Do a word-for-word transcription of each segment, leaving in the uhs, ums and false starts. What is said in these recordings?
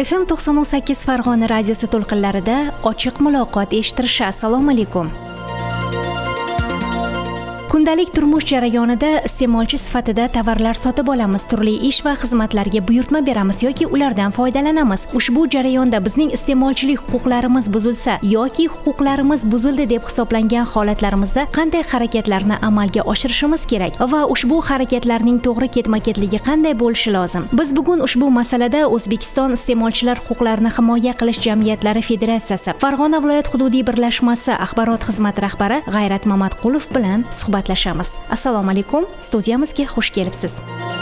F M to'qson sakkiz Farg'ona radiosi to'lqinlarida ochiq muloqot eshittirishi. Assalomu alaykum. Kundalik turmush jarayonida iste'molchi sifatida tovarlar sotib olamiz, turli ish va xizmatlarga buyurtma beramiz yoki ulardan foydalanamiz. Ushbu jarayonda bizning iste'molchilik huquqlarimiz buzilsa yoki huquqlarimiz buzildi deb hisoblangan holatlarimizda qanday harakatlarni amalga oshirishimiz kerak va ushbu harakatlarning to'g'ri ketma-ketligi qanday bo'lishi lozim? Biz bugun ushbu masalada O'zbekiston iste'molchilar huquqlarini himoya qilish jamiyatlari federatsiyasi Farg'ona viloyat hududiy birlashmasi axborot xizmati rahbari G'ayrat Mamatqulov bilan suhbat Assalomu alaykum, studiyamizga xush kelibsiz.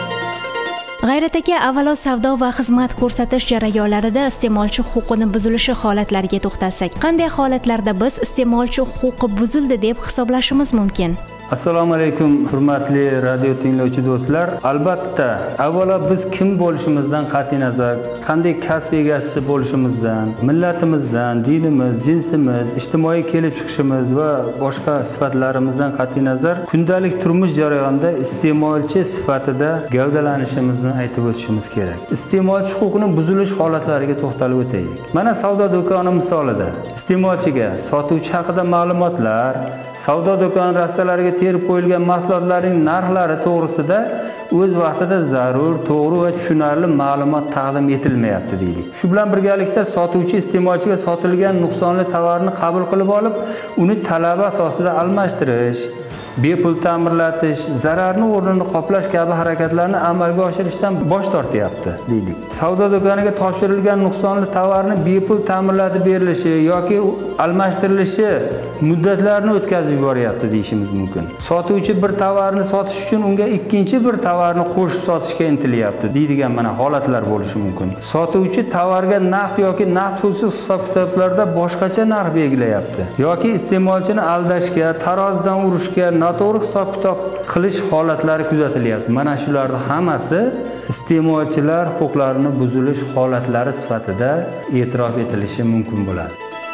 G'ayrat aka, avvalo savdo va xizmat ko'rsatish jarayonlarida iste'molchi huquqini buzilishi holatlariga to'xtalsak, qanday holatlarda biz iste'molchi huquqi buzildi deb hisoblashimiz mumkin? Assalomu alaykum, hurmatli radio tinglovchi do'stlar. Albatta, avvalo biz kim bo'lishimizdan qat'iy nazar, qanday kasb egasi bo'lishimizdan, millatimizdan, dinimiz, jinsimiz, ijtimoiy kelib chiqishimiz va boshqa sifatlarimizdan qat'iy nazar kundalik turmush jarayonida iste'molchi sifatida gavdalanishimizni aytib o'tishimiz kerak. Iste'molchi huquqining buzilish holatlariga to'xtalib o'taylik. Mana savdo do'koni misolida iste'molchiga sotuvchi haqida ma'lumotlar, savdo do'koni rastalariga terib qo'yilgan mahsulotlarning narxlari to'g'risida o'z vaqtida zarur, to'g'ri va tushunarli ma'lumot taqdim etilmayapti deylik. Shu bilan birgalikda sotuvchi iste'molchiga sotilgan nuqsonli tovarni qabul qilib olib, uni talabi asosida almashtirish, bepul ta'mirlatish, zararni o'rnini qoplash kabi harakatlarni amalga oshirishdan bosh tortyapti deylik. Savdo do'koniga topshirilgan nuqsonli tovarni bepul ta'mirlatib berilishi yoki almashtirilishi muddatlarni o'tkazib yuboryapti deyishimiz mumkin. Sotuvchi bir tovarni sotish uchun unga ikkinchi bir tovarni qo'shib sotishga intilyapti deydigan mana holatlar bo'lishi mumkin. Sotuvchi tovarga naqd yoki naqd pulsiz hisob-kitoblarda boshqacha narx belgilayapti yoki iste'molchini aldashga, tarozidan urishga, noto'g'ri hisob-kitob qilish holatlari kuzatilyapti. Mana shularning hammasi iste'molchilar huquqlarini buzilish holatlari sifatida e'tirof etilishi mumkin bo'ladi.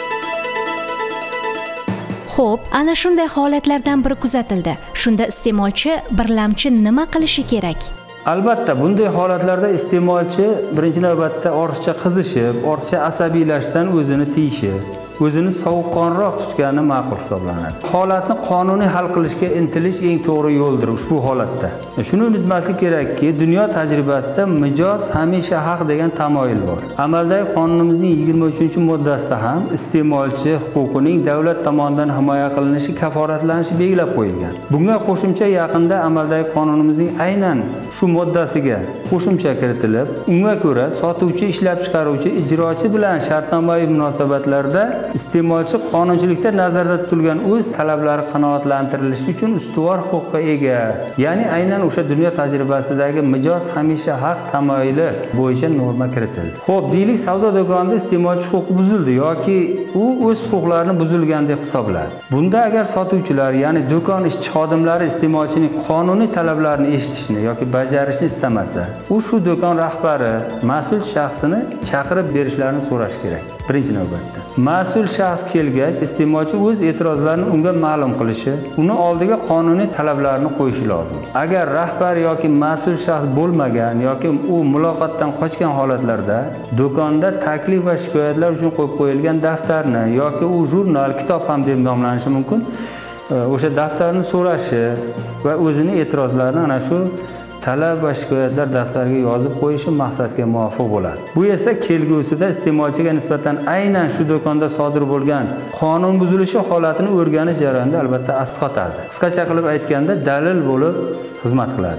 Xo'p, ana shunday holatlardan biri kuzatildi. Shunda iste'molchi birlamchi nima qilishi kerak? Albatta, bunday holatlarda iste'molchi birinchi navbatda ortiqcha qizishib, ortiqcha asabiylashdan o'zini tiyishi, o'zini sovuqqonroq tutgani ma'qul hisoblanadi. Holatni qonuniy hal qilishga intilish eng to'g'ri yo'ldir ushbu holatda. Shuni unutmaslik kerakki, dunyo tajribasida mijoz hamisha haq degan tamoyil bor. Amaldagi qonunimizning yigirma uchinchi moddasida ham iste'molchi huquqining davlat tomonidan himoya qilinishi, kaforatlanishi belgilab qo'yilgan. Bunga qo'shimcha yaqinda amaldagi qonunimizning aynan shu moddasiga qo'shimcha kiritilib, unga ko'ra sotuvchi, ishlab chiqaruvchi, ijrochi bilan shartnomaviy munosabatlarda iste'molchi qonunchilikda nazarda tutilgan o'z talablari qanoatlantirilishi uchun ustuvor huquqqa ega. Ya'ni aynan o'sha dunyo tajribasidagi mijoz hamisha haq tamoyili bo'yicha norma kiritildi. Xo'p, deylik savdo do'konida iste'molchi huquqi buzildi yoki u o'z huquqlarini buzilgan deb hisobladi. Bunda agar sotuvchilar, ya'ni do'kon ishchi xodimlari iste'molchining qonuniy talablarini eshitishni yoki bajarishni istamasa, u shu do'kon rahbari, mas'ul shaxsini chaqirib berishlarini so'rash kerak. Birinchi navbatda mas'ul shaxs kelgach, iste'molchi o'z e'tirozlarini unga ma'lum qilishi, uni oldiga qonuniy talablarni qo'yishi lozim. Agar rahbar yoki mas'ul shaxs bo'lmagan yoki u muloqotdan qochgan holatlarda do'konda taklif va shikoyatlar uchun qo'yib qo'yilgan daftarni yoki u jurnal, kitob ham deb nomlanishi mumkin, o'sha daftarni so'rashi va o'zini e'tirozlarini ana shu talab va shikoyatlar daftariga yozib qo'yishi maqsadga muvofiq bo'ladi. Bu esa kelgusida iste'molchiga nisbatan aynan shu do'konda sodir bo'lgan qonun buzilishi holatini o'rganish jarayonida albatta asqotadi. Qisqacha qilib aytganda, dalil bo'lib xizmat qiladi.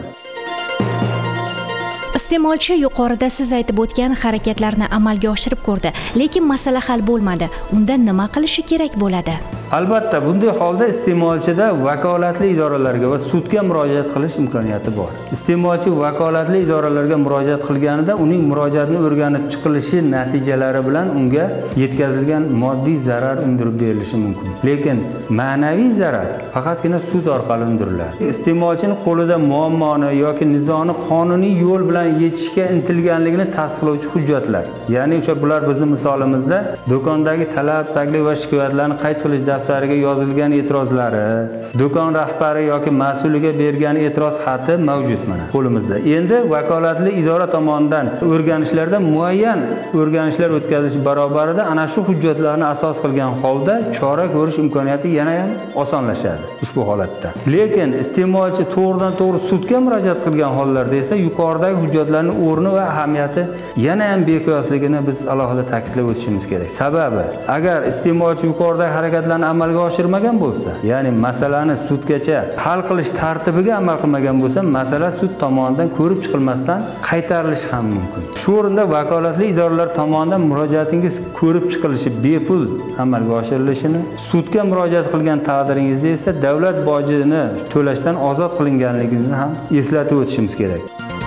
Iste'molchi yuqorida siz aytib o'tgan harakatlarni amalga oshirib ko'rdi, lekin masala hal bo'lmadi. Unda nima qilishi kerak bo'ladi? Albatta, bunday holda iste'molchida vakolatli idoralarga va sudga murojaat qilish imkoniyati bor. Iste'molchi vakolatli idoralarga murojaat qilganida uning murojaatini o'rganib chiqilishi natijalari bilan unga yetkazilgan moddiy zarar undirib berilishi mumkin. Lekin ma'naviy zarar faqatgina sud orqali undiriladi. Iste'molchining qo'lida muammoni yoki nizoni qonuniy yo'l bilan yechishga intilganligini tasdiqlovchi hujjatlar, ya'ni o'sha bular bizning misolimizda do'kondagi talab, taklif va shikoyatlarni qayd qilish daftariga yozilgan e'tirozlari, do'kon rahbari yoki mas'uliga bergan e'tiroz xati mavjud mana qo'limizda. Endi vakolatli idora tomonidan o'rganishlarda muayyan o'rganishlar o'tkazish barobarida ana shu hujjatlarni asos qilgan holda chora ko'rish imkoniyati yana ham osonlashadi ushbu holatda. Lekin iste'molchi to'g'ridan to'g'ri sudga murojaat qilgan hollarda esa yuqoridagi hujjatlarning o'rni va ahamiyati yana ham beqiyosligini biz alohida ta'kidlab o'tishimiz kerak. Sababi, agar iste'molchi yuqoridagi harakatlarni amalga oshirmagan bo'lsa, ya'ni masalani sudgacha hal qilish tartibiga amal qilmagan bo'lsa, masala sud tomonidan ko'rib chiqilmasdan qaytarilishi ham mumkin. Shu o'rinda vakolatli idoralar tomonidan murojaatingiz ko'rib chiqilishi bepul amalga oshirilishini, sudga murojaat qilgan taqdiringizda esa davlat bojini to'lashdan ozod qilinganligingizni ham eslatib o'tishimiz kerak.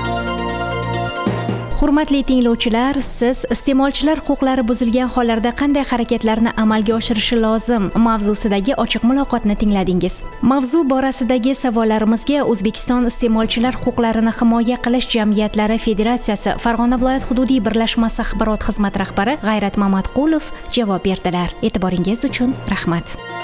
Hurmatli tinglovchilar, siz iste'molchilar huquqlari buzilgan hollarda qanday harakatlarni amalga oshirishi lozim mavzusidagi ochiq muloqotni tingladingiz. Mavzu borasidagi savollarimizga O'zbekiston iste'molchilar huquqlarini himoya qilish jamiyatlari Federatsiyasi Farg'ona viloyat hududiy birlashmasi axborot xizmati rahbari G'ayrat Mamatqulov javob berdilar. E'tiboringiz uchun rahmat.